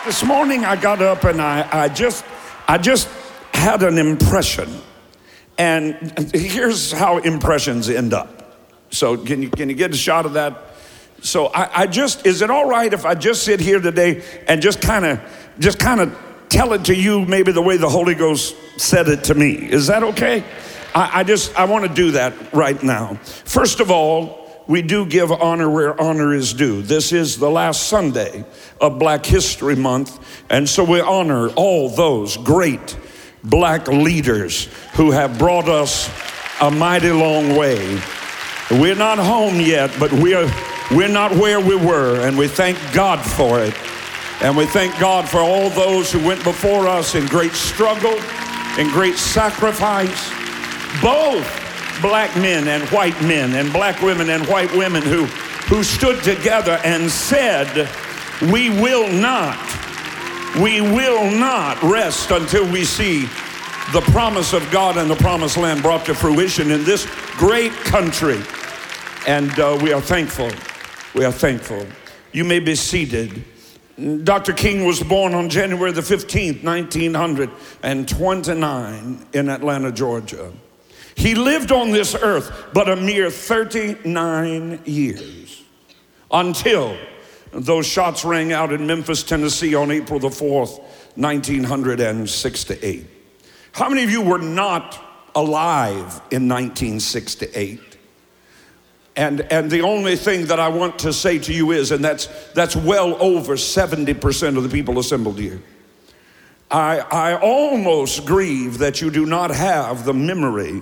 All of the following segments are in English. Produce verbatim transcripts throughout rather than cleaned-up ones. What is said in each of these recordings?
This morning I got up and I, I just I just had an impression. And here's how impressions end up. So can you can you get a shot of that? So I, I just, is it all right if I just sit here today and just kind of just kind of tell it to you maybe the way the Holy Ghost said it to me? Is that okay? I, I just I want to do that right now. First of all, we do give honor where honor is due. This is the last Sunday of Black History Month, and so we honor all those great black leaders who have brought us a mighty long way. We're not home yet, but we're we're not where we were, and we thank God for it. And we thank God for all those who went before us in great struggle, in great sacrifice, both black men and white men, and black women and white women who, who stood together and said, we will not, we will not rest until we see the promise of God and the promised land brought to fruition in this great country. And uh, we are thankful. We are thankful. You may be seated. Doctor King was born on January the fifteenth, nineteen twenty-nine in Atlanta, Georgia. He lived on this earth but a mere thirty-nine years until those shots rang out in Memphis, Tennessee on April the fourth, nineteen sixty-eight. How many of you were not alive in nineteen sixty-eight? And, and the only thing that I want to say to you is, and that's, that's well over seventy percent of the people assembled here, I, I almost grieve that you do not have the memory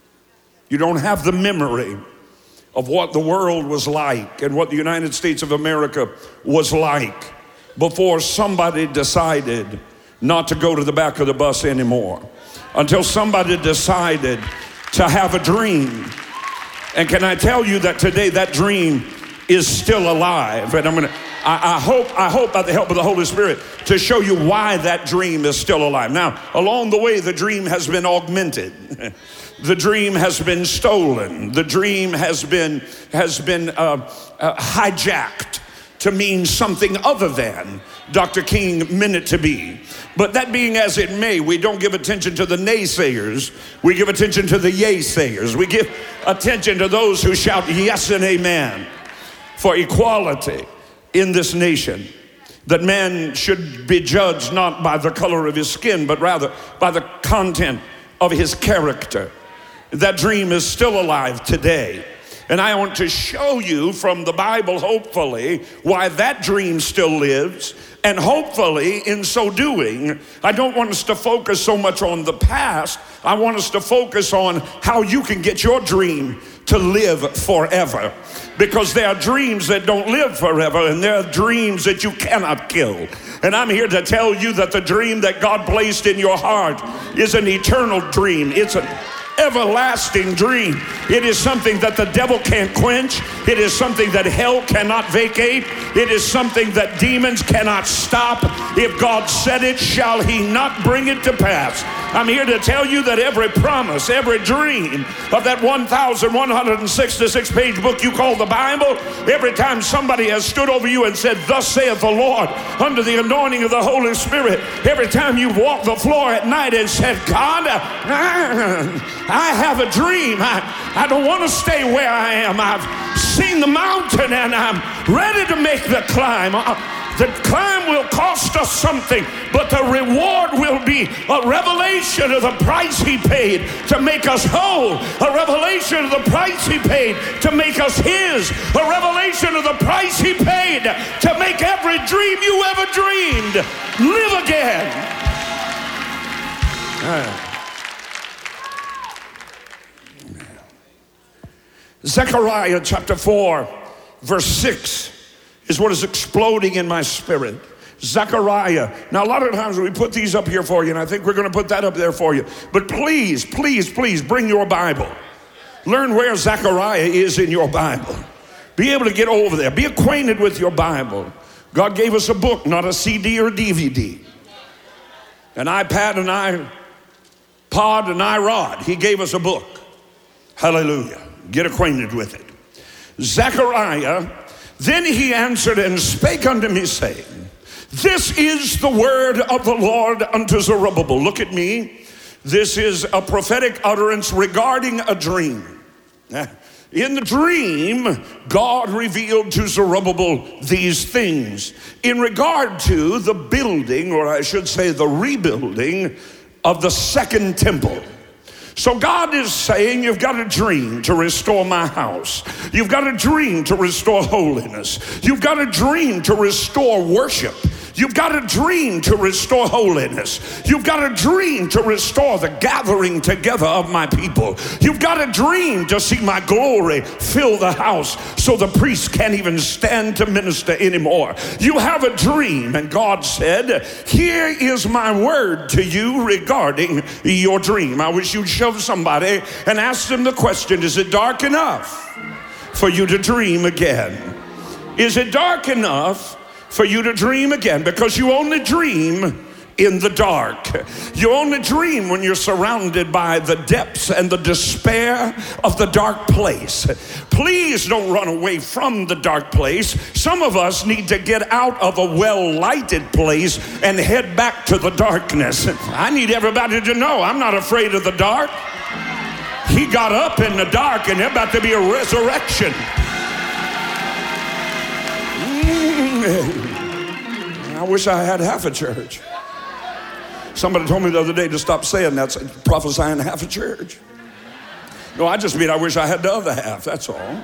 You don't have the memory of what the world was like and what the United States of America was like before somebody decided not to go to the back of the bus anymore, until somebody decided to have a dream. And can I tell you that today that dream is still alive? And I'm gonna, I, I hope, I hope by the help of the Holy Spirit to show you why that dream is still alive. Now, along the way, the dream has been augmented. The dream has been stolen. The dream has been, has been uh, uh, hijacked to mean something other than Doctor King meant it to be. But that being as it may, we don't give attention to the naysayers. We give attention to the yay-sayers. We give attention to those who shout yes and amen for equality in this nation. That man should be judged not by the color of his skin, but rather by the content of his character. That dream is still alive today. And I want to show you from the Bible, hopefully, why that dream still lives. And hopefully, in so doing, I don't want us to focus so much on the past. I want us to focus on how you can get your dream to live forever. Because there are dreams that don't live forever, and there are dreams that you cannot kill. And I'm here to tell you that the dream that God placed in your heart is an eternal dream. It's an everlasting dream. It is something that the devil can't quench. It is something that hell cannot vacate. It is something that demons cannot stop. If God said it, shall he not bring it to pass? I'm here to tell you that every promise, every dream of that one thousand one hundred sixty-six page book you call the Bible, every time somebody has stood over you and said, thus saith the Lord, under the anointing of the Holy Spirit, every time you've walked the floor at night and said, God, I have a dream. I, I don't want to stay where I am. I've seen the mountain and I'm ready to make the climb. The climb will cost us something, but the reward will be a revelation of the price he paid to make us whole, a revelation of the price he paid to make us his, a revelation of the price he paid to make every dream you ever dreamed live again. Uh. Zechariah chapter four, verse six is what is exploding in my spirit. Zechariah. Now, a lot of times we put these up here for you, and I think we're going to put that up there for you. But please, please, please bring your Bible. Learn where Zechariah is in your Bible. Be able to get over there. Be acquainted with your Bible. God gave us a book, not a C D or D V D. An iPad, an iPod, an iRod. He gave us a book. Hallelujah. Get acquainted with it. Zechariah, then he answered and spake unto me, saying, This is the word of the Lord unto Zerubbabel. Look at me. This is a prophetic utterance regarding a dream. In the dream, God revealed to Zerubbabel these things in regard to the building, or I should say the rebuilding of the second temple. So God is saying, you've got a dream to restore my house. You've got a dream to restore holiness. You've got a dream to restore worship. You've got a dream to restore holiness. You've got a dream to restore the gathering together of my people. You've got a dream to see my glory fill the house so the priests can't even stand to minister anymore. You have a dream, and God said, here is my word to you regarding your dream. I wish you'd shove somebody and ask them the question, is it dark enough for you to dream again? Is it dark enough for you to dream again? Because you only dream in the dark. You only dream when you're surrounded by the depths and the despair of the dark place. Please don't run away from the dark place. Some of us need to get out of a well-lighted place and head back to the darkness. I need everybody to know I'm not afraid of the dark. He got up in the dark, and there's about to be a resurrection. I wish I had half a church. Somebody told me the other day to stop saying that, prophesying half a church. No, I just mean I wish I had the other half, that's all.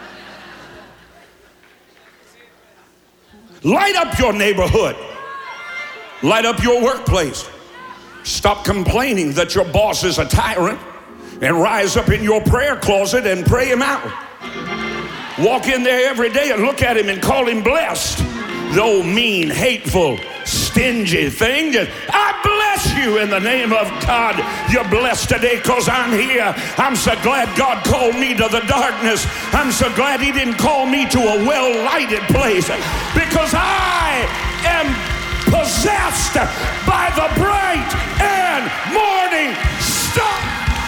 Light up your neighborhood. Light up your workplace. Stop complaining that your boss is a tyrant and rise up in your prayer closet and pray him out. Walk in there every day and look at him and call him blessed. The old mean, hateful, stingy thing. I bless you in the name of God. You're blessed today because I'm here. I'm so glad God called me to the darkness. I'm so glad he didn't call me to a well-lighted place, because I am possessed by the bright and morning star.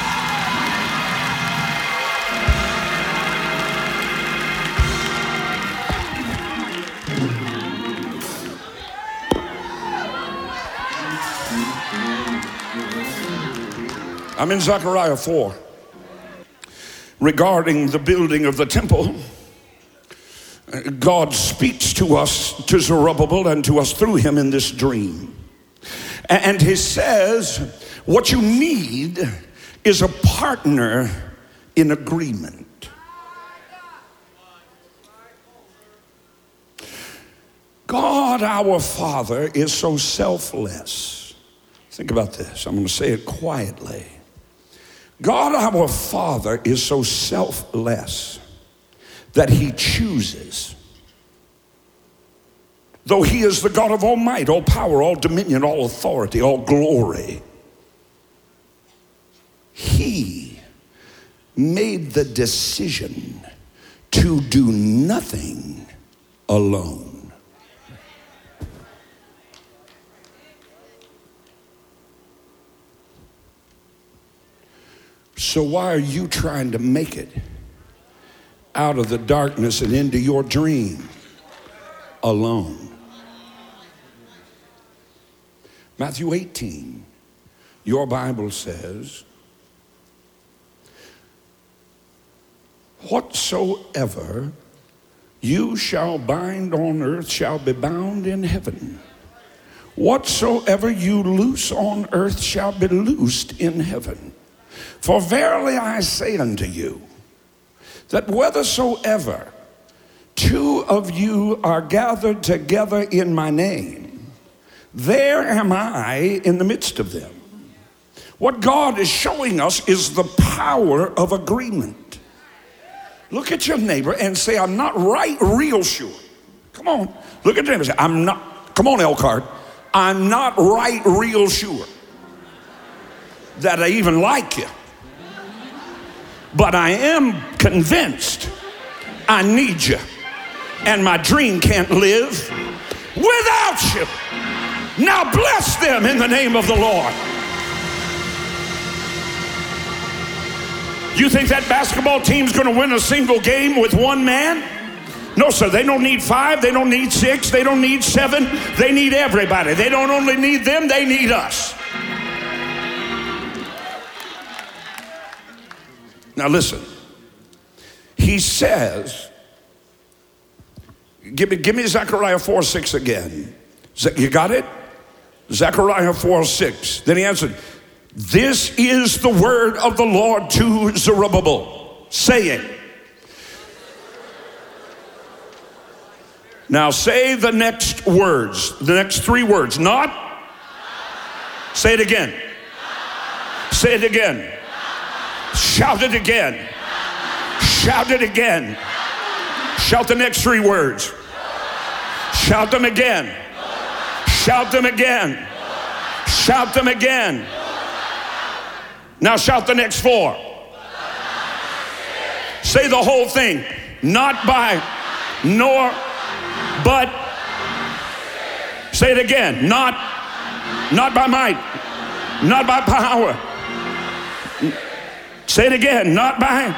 I'm in Zechariah four, regarding the building of the temple. God speaks to us, to Zerubbabel, and to us through him in this dream. And he says, what you need is a partner in agreement. God, our Father, is so selfless. Think about this. I'm going to say it quietly. God, our Father, is so selfless that he chooses. Though he is the God of all might, all power, all dominion, all authority, all glory, he made the decision to do nothing alone. So why are you trying to make it out of the darkness and into your dream alone? Matthew eighteen, your Bible says, whatsoever you shall bind on earth shall be bound in heaven. Whatsoever you loose on earth shall be loosed in heaven. For verily I say unto you, that whithersoever two of you are gathered together in my name, there am I in the midst of them. What God is showing us is the power of agreement. Look at your neighbor and say, I'm not right real sure. Come on, look at your neighbor and say, I'm not, come on, Elkhart, I'm not right real sure that I even like you. But I am convinced I need you, and my dream can't live without you. Now bless them in the name of the Lord. You think that basketball team's going to win a single game with one man? No, sir, they don't need five, they don't need six, they don't need seven. They need everybody. They don't only need them, they need us. Now listen, he says, give me, give me Zechariah four six again. You got it? Zechariah four six. Then he answered, this is the word of the Lord to Zerubbabel, saying. Now say the next words, the next three words. Not. Say it again. Say it again. Shout it again. Shout it again. Shout the next three words. Shout them again. Shout them again. Shout them again. Now shout the next four. Say the whole thing. Not by, nor, but. Say it again. Not, not by might, not by power. Say it again. Not by.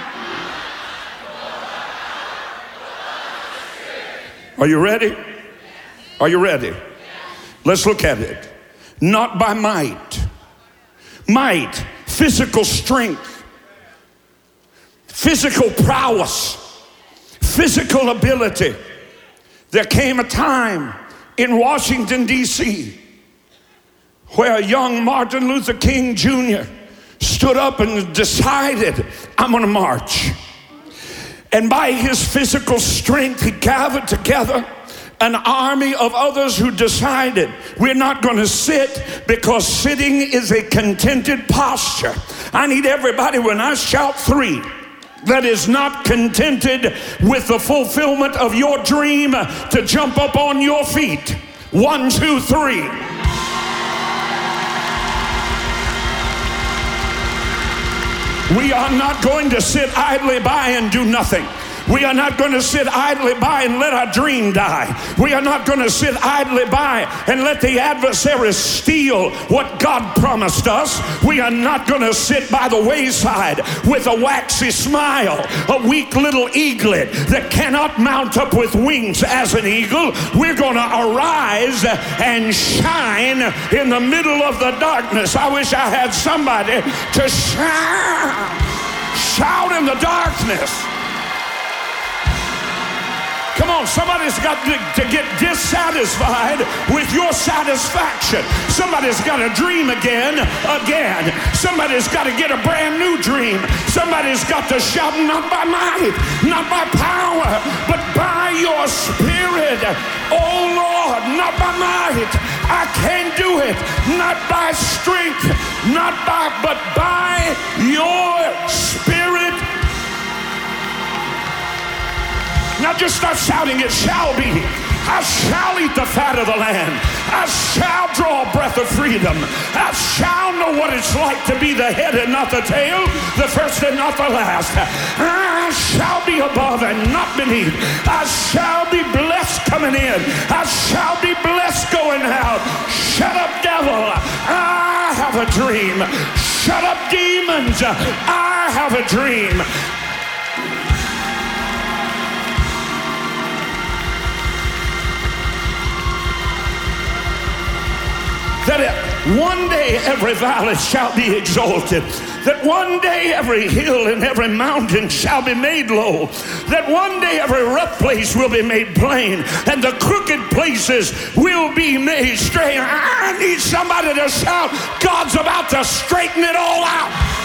Are you ready? Are you ready? Let's look at it. Not by might. Might, physical strength, physical prowess, physical ability. There came a time in Washington, D C where young Martin Luther King Junior stood up and decided, I'm going to march. And by his physical strength, he gathered together an army of others who decided we're not going to sit, because sitting is a contented posture. I need everybody, when I shout three, that is not contented with the fulfillment of your dream, to jump up on your feet. One, two, three. We are not going to sit idly by and do nothing. We are not going to sit idly by and let our dream die. We are not going to sit idly by and let the adversary steal what God promised us. We are not going to sit by the wayside with a waxy smile, a weak little eaglet that cannot mount up with wings as an eagle. We're going to arise and shine in the middle of the darkness. I wish I had somebody to shout, shout in the darkness. Come on, somebody's got to, to get dissatisfied with your satisfaction. Somebody's got to dream again, again. Somebody's got to get a brand new dream. Somebody's got to shout, not by might, not by power, but by your spirit. Oh Lord, not by might, I can't do it. Not by strength, not by, but by your spirit. Now just start shouting, it shall be. I shall eat the fat of the land. I shall draw a breath of freedom. I shall know what it's like to be the head and not the tail, the first and not the last. I shall be above and not beneath. I shall be blessed coming in. I shall be blessed going out. Shut up, devil. I have a dream. Shut up, demons. I have a dream. That one day every valley shall be exalted. That one day every hill and every mountain shall be made low. That one day every rough place will be made plain, and the crooked places will be made straight. I need somebody to shout, God's about to straighten it all out.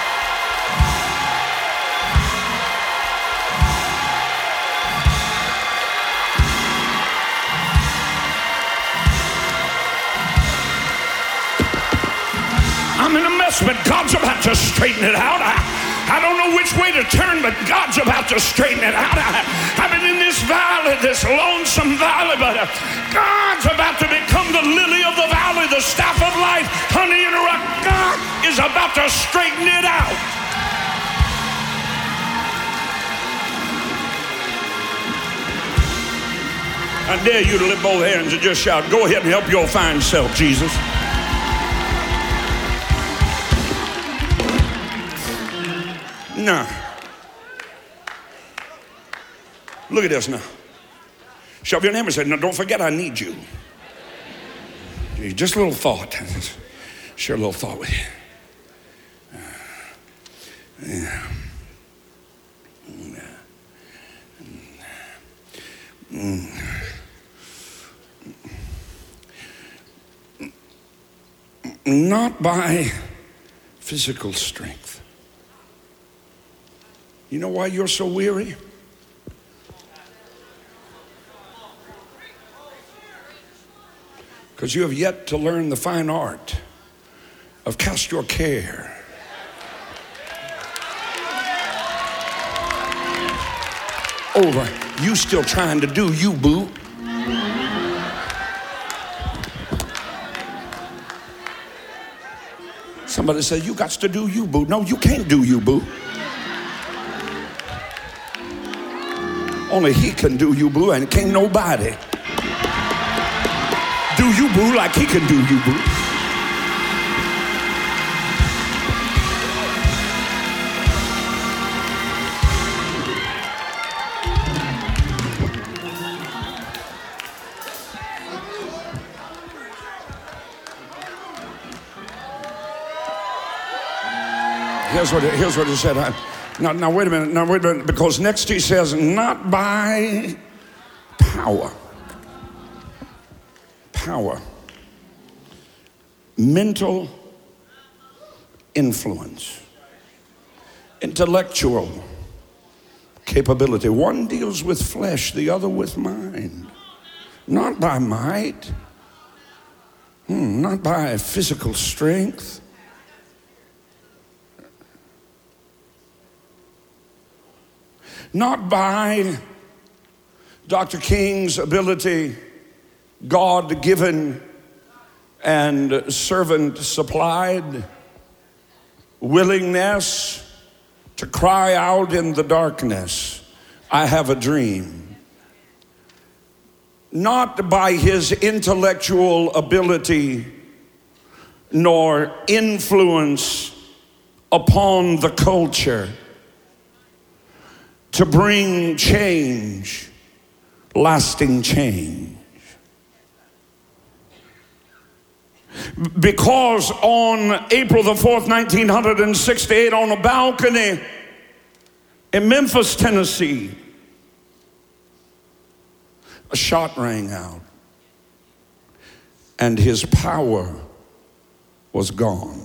I'm in a mess, but God's about to straighten it out. I, I don't know which way to turn, but God's about to straighten it out. I, I've been in this valley, this lonesome valley, but uh, God's about to become the lily of the valley, the staff of life, honey in a rock. God is about to straighten it out. I dare you to lift both hands and just shout, go ahead and help your fine self, Jesus. Now, look at this now. Shove your neighbor and say, no, don't forget I need you. Just a little thought. Share a little thought with you. Yeah. Not by physical strength. You know why you're so weary? Because you have yet to learn the fine art of cast your care over. You still trying to do you, boo. Somebody said, you got to do you, boo. No, you can't do you, boo. Only he can do you, boo, and can't nobody do you, boo, like he can do you, boo. Here's what, here's what he said. I, now, now, wait a minute. Now, wait a minute. Because next he says, not by power. Power. Mental influence. Intellectual capability. One deals with flesh, the other with mind. Not by might. Hmm, not by physical strength. Not by Doctor King's ability, God-given and servant-supplied willingness to cry out in the darkness, I have a dream. Not by his intellectual ability nor influence upon the culture to bring change, lasting change. Because on April the fourth, nineteen sixty-eight, on a balcony in Memphis, Tennessee, a shot rang out and his power was gone.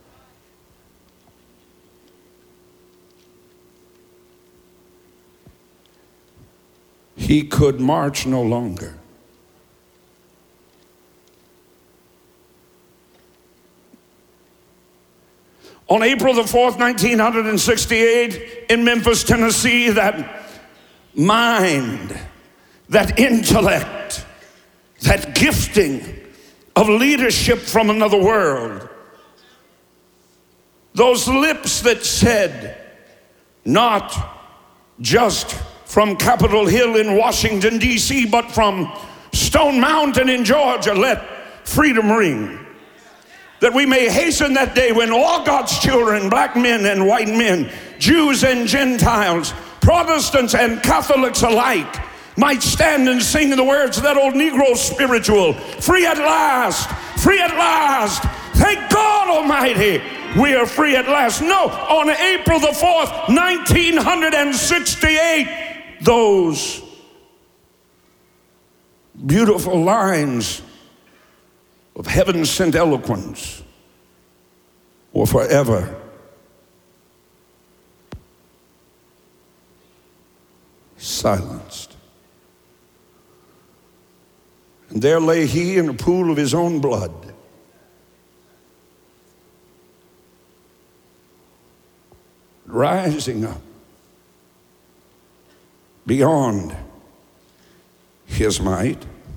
He could march no longer. On April the fourth, nineteen sixty-eight, in Memphis, Tennessee, that mind, that intellect, that gifting of leadership from another world, those lips that said, not just from Capitol Hill in Washington, D C, but from Stone Mountain in Georgia, let freedom ring. That we may hasten that day when all God's children, black men and white men, Jews and Gentiles, Protestants and Catholics alike, might stand and sing the words of that old Negro spiritual, free at last, free at last, thank God Almighty, we are free at last. No, on April the fourth, nineteen sixty-eight, those beautiful lines of heaven-sent eloquence were forever silenced. And there lay he in a pool of his own blood, rising up beyond his might,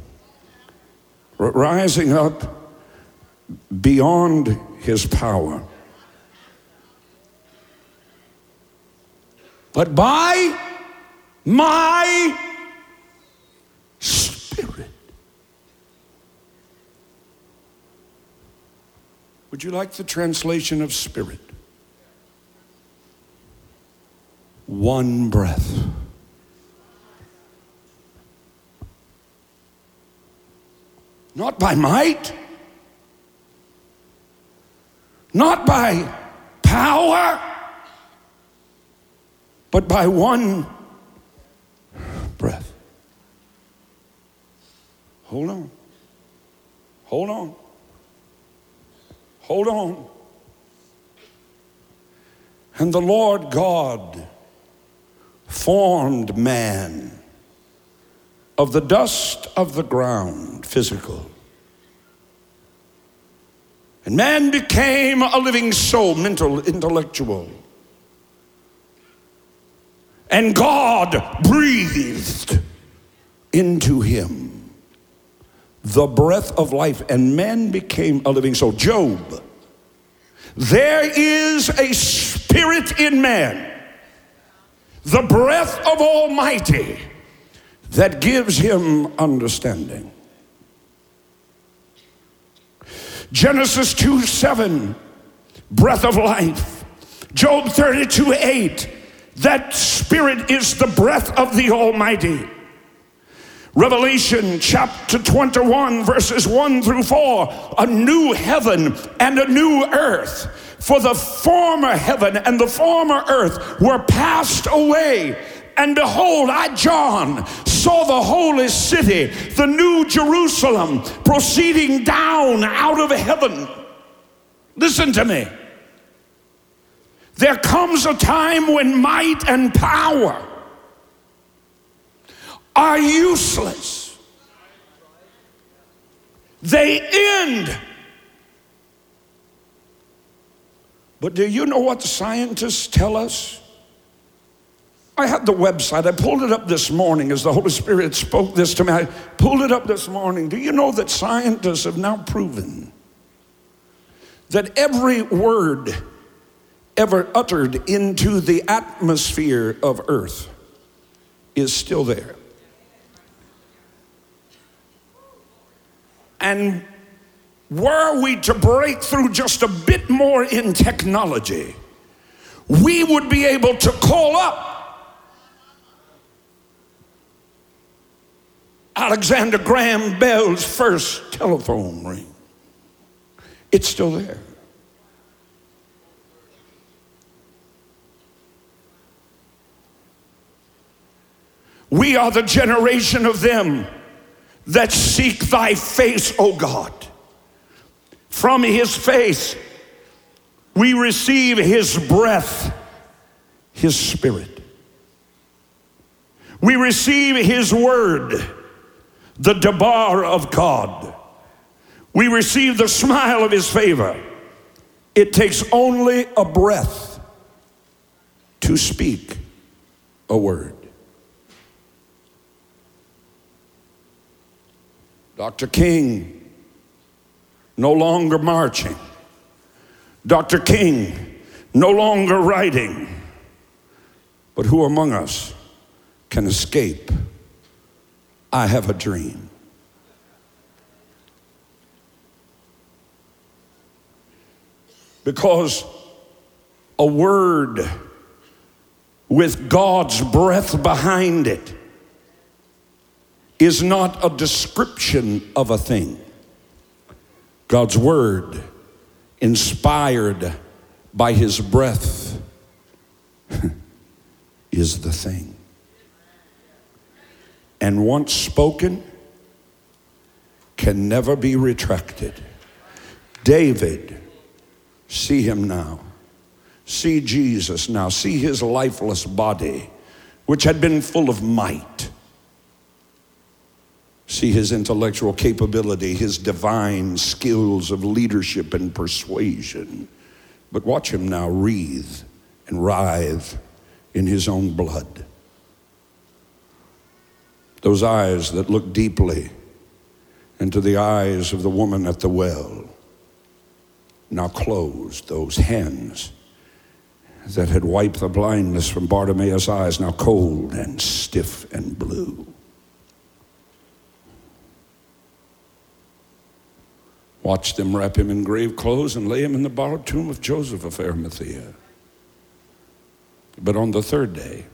rising up beyond his power. But by my Spirit. Would you like the translation of Spirit? One breath. Not by might, not by power, but by one breath. Hold on. Hold on. Hold on. And the Lord God formed man of the dust of the ground, physical. And man became a living soul, mental, intellectual. And God breathed into him the breath of life, and man became a living soul. Job, there is a spirit in man, the breath of Almighty, that gives him understanding. Genesis two seven, breath of life. Job thirty-two eight, that spirit is the breath of the Almighty. Revelation chapter twenty-one, verses one through four, a new heaven and a new earth. For the former heaven and the former earth were passed away. And behold, I, John, saw the holy city, the new Jerusalem, proceeding down out of heaven. Listen to me. There comes a time when might and power are useless. They end. But do you know what the scientists tell us? I had the website. I pulled it up this morning as the Holy Spirit spoke this to me. I pulled it up this morning. Do you know that scientists have now proven that every word ever uttered into the atmosphere of Earth is still there? And were we to break through just a bit more in technology, we would be able to call up Alexander Graham Bell's first telephone ring. It's still there. We are the generation of them that seek thy face, O God. From his face we receive his breath, his spirit. We receive his word, the debar of God. We receive the smile of his favor. It takes only a breath to speak a word. Doctor King, no longer marching. Doctor King, no longer writing. But who among us can escape? I have a dream. Because a word with God's breath behind it is not a description of a thing. God's word, inspired by his breath, is the thing. And once spoken, can never be retracted. David, see him now. See Jesus now. See his lifeless body, which had been full of might. See his intellectual capability, his divine skills of leadership and persuasion. But watch him now wreathe and writhe in his own blood. Those eyes that look deeply into the eyes of the woman at the well, now closed. Those hands that had wiped the blindness from Bartimaeus' eyes, now cold and stiff and blue. Watch them wrap him in grave clothes and lay him in the borrowed tomb of Joseph of Arimathea. But on the third day,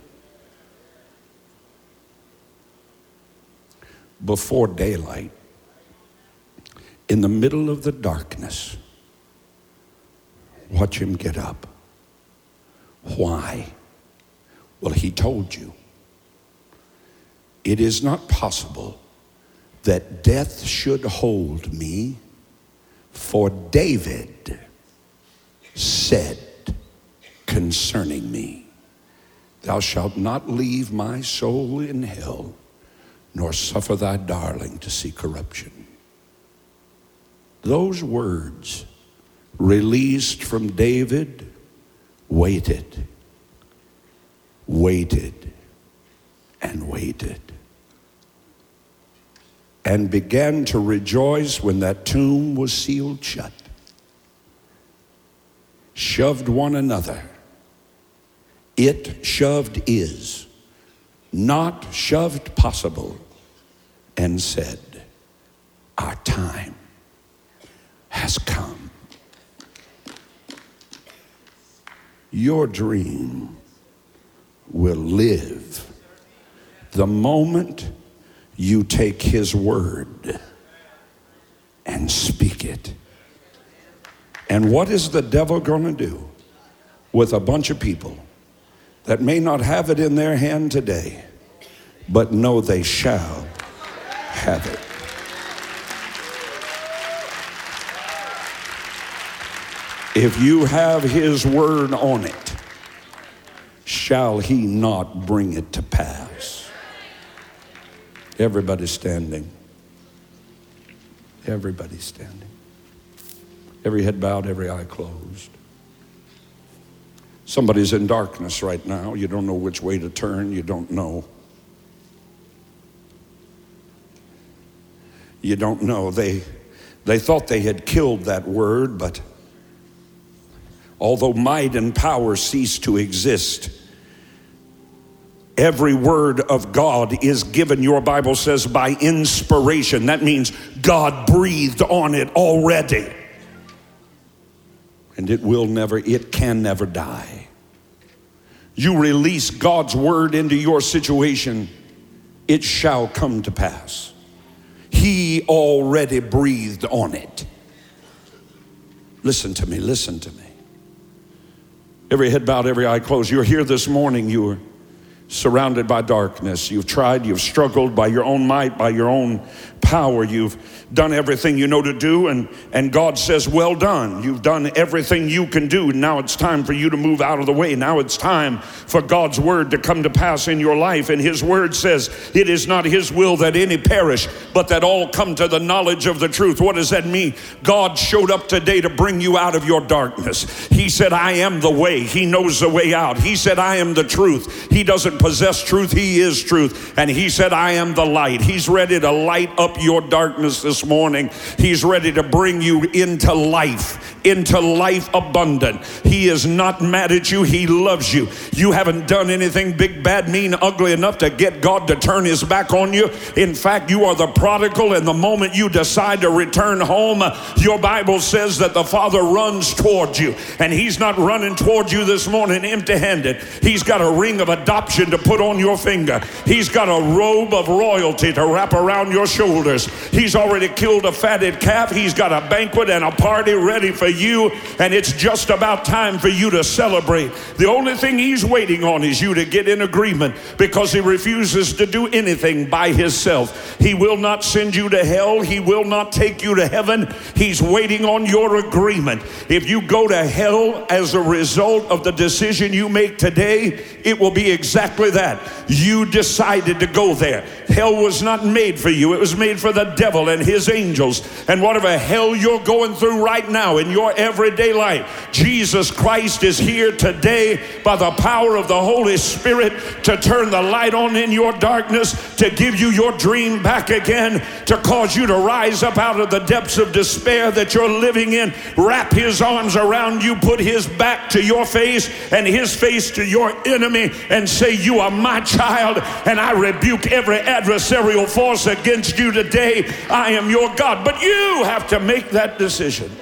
before daylight, in the middle of the darkness, watch him get up. Why? Well, he told you. It is not possible that death should hold me, for David said concerning me, thou shalt not leave my soul in hell, nor suffer thy darling to see corruption. Those words released from David waited, waited, and waited, and began to rejoice when that tomb was sealed shut. Shoved one another. It shoved is, not shoved possible, and said, our time has come. Your dream will live the moment you take his word and speak it. And what is the devil going to do with a bunch of people that may not have it in their hand today, but know they shall have it? If you have his word on it, shall he not bring it to pass? Everybody standing. Everybody standing. Every head bowed, every eye closed. Somebody's in darkness right now. You don't know which way to turn. You don't know. You don't know. They, they thought they had killed that word, but although might and power cease to exist, every word of God is given, your Bible says, by inspiration. That means God breathed on it already. And it will never, it can never die. You release God's word into your situation, it shall come to pass. He already breathed on it. Listen to me, listen to me. Every head bowed, every eye closed. You're here this morning, you're surrounded by darkness. You've tried, you've struggled by your own might, by your own power. You've done everything you know to do, and, and God says, well done. You've done everything you can do. Now it's time for you to move out of the way. Now it's time for God's word to come to pass in your life. And his word says, it is not his will that any perish, but that all come to the knowledge of the truth. What does that mean? God showed up today to bring you out of your darkness. He said, I am the way. He knows the way out. He said, I am the truth. He doesn't possess truth. He is truth. And he said, I am the light. He's ready to light up your darkness this morning. He's ready to bring you into life, into life abundant. He is not mad at you. He loves you. You haven't done anything big, bad, mean, ugly enough to get God to turn his back on you. In fact, you are the prodigal, and the moment you decide to return home, your Bible says that the Father runs towards you, and he's not running towards you this morning empty-handed. He's got a ring of adoption to put on your finger. He's got a robe of royalty to wrap around your shoulders. He's already killed a fatted calf. He's got a banquet and a party ready for you, and it's just about time for you to celebrate. The only thing he's waiting on is you to get in agreement, because he refuses to do anything by himself. He will not send you to hell. He will not take you to heaven. He's waiting on your agreement. If you go to hell as a result of the decision you make today, it will be exactly that. You decided to go there. Hell was not made for you. It was made for the devil and his angels. And whatever hell you're going through right now in your everyday life, Jesus Christ is here today by the power of the Holy Spirit to turn the light on in your darkness, to give you your dream back again, to cause you to rise up out of the depths of despair that you're living in. Wrap his arms around you, put his back to your face and his face to your enemy, and say, you are my child, and I rebuke every adversarial force against you today. I am your God. But you have to make that decision.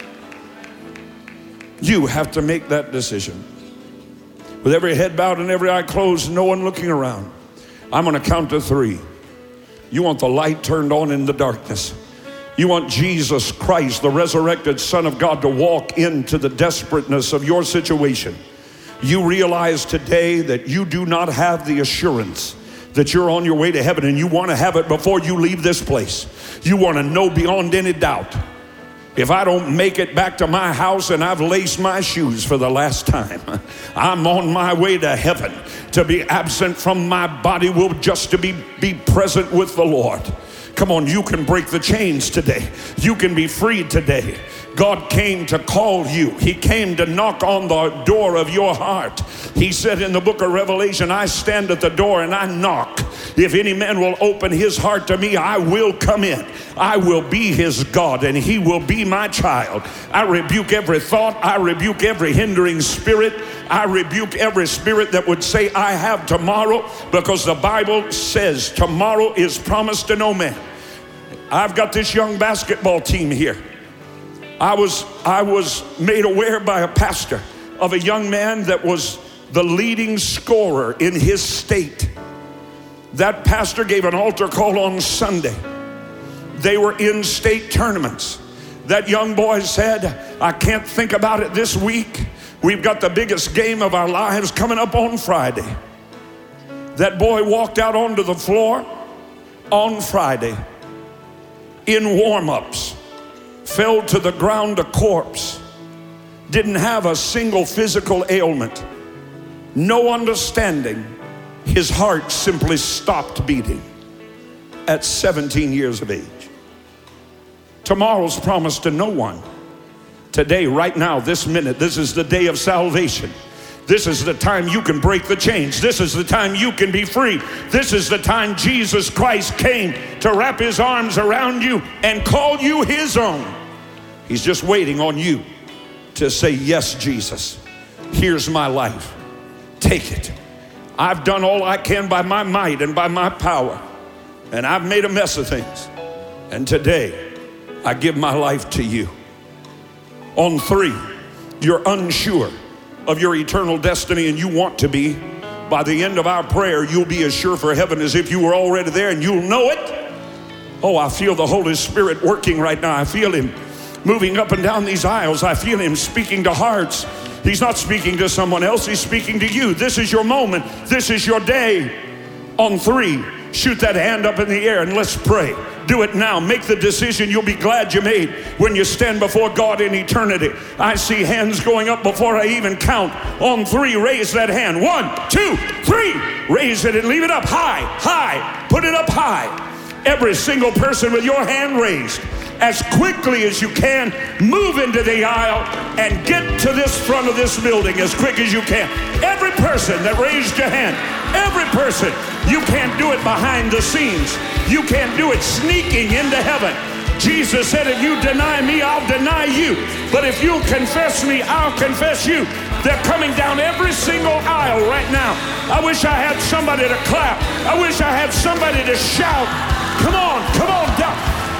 You have to make that decision. With every head bowed and every eye closed, no one looking around, I'm going to count to three. You want the light turned on in the darkness. You want Jesus Christ, the resurrected Son of God, to walk into the desperateness of your situation. You realize today that you do not have the assurance that you're on your way to heaven, and you want to have it before you leave this place. You want to know beyond any doubt, if I don't make it back to my house and I've laced my shoes for the last time, I'm on my way to heaven. To be absent from my body will just to be, be present with the Lord. Come on, you can break the chains today. You can be freed today. God came to call you. He came to knock on the door of your heart. He said in the book of Revelation, I stand at the door and I knock. If any man will open his heart to me, I will come in. I will be his God and he will be my child. I rebuke every thought. I rebuke every hindering spirit. I rebuke every spirit that would say I have tomorrow, because the Bible says tomorrow is promised to no man. I've got this young basketball team here. I was, I was made aware by a pastor of a young man that was the leading scorer in his state. That pastor gave an altar call on Sunday. They were in state tournaments. That young boy said, I can't think about it this week. We've got the biggest game of our lives coming up on Friday. That boy walked out onto the floor on Friday in warm-ups, fell to the ground a corpse, didn't have a single physical ailment, no understanding. His heart simply stopped beating at seventeen years of age. Tomorrow's promised to no one. Today, right now, this minute, this is the day of salvation. This is the time you can break the chains. This is the time you can be free. This is the time Jesus Christ came to wrap his arms around you and call you his own. He's just waiting on you to say, yes, Jesus, here's my life. Take it. I've done all I can by my might and by my power, and I've made a mess of things. And today, I give my life to you. On three, you're unsure of your eternal destiny and you want to be. By the end of our prayer, you'll be as sure for heaven as if you were already there, and you'll know it. Oh, I feel the Holy Spirit working right now. I feel him moving up and down these aisles. I feel him speaking to hearts. He's not speaking to someone else. He's speaking to you. This is your moment. This is your day. On three, shoot that hand up in the air and let's pray. Do it now. Make the decision you'll be glad you made when you stand before God in eternity. I see hands going up before I even count. On three, raise that hand. One, two, three. Raise it and leave it up high, high. Put it up high. Every single person with your hand raised, as quickly as you can, move into the aisle and get to this front of this building as quick as you can. Every person that raised your hand, every person, you can't do it behind the scenes. You can't do it sneaking into heaven. Jesus said, if you deny me, I'll deny you. But if you'll confess me, I'll confess you. They're coming down every single aisle right now. I wish I had somebody to clap. I wish I had somebody to shout. Come on, come on down.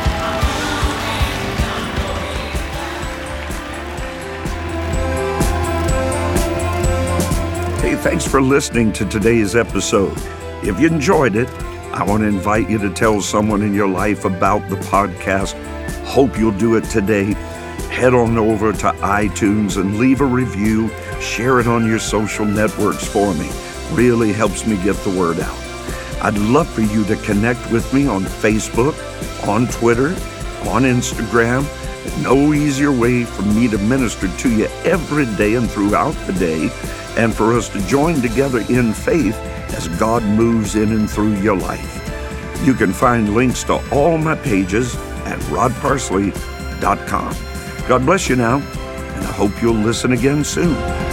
Hey, thanks for listening to today's episode. If you enjoyed it, I want to invite you to tell someone in your life about the podcast. Hope you'll do it today. Head on over to iTunes and leave a review. Share it on your social networks for me. Really helps me get the word out. I'd love for you to connect with me on Facebook, on Twitter, on Instagram. No easier way for me to minister to you every day and throughout the day, and for us to join together in faith as God moves in and through your life. You can find links to all my pages at rod parsley dot com. God bless you now, and I hope you'll listen again soon.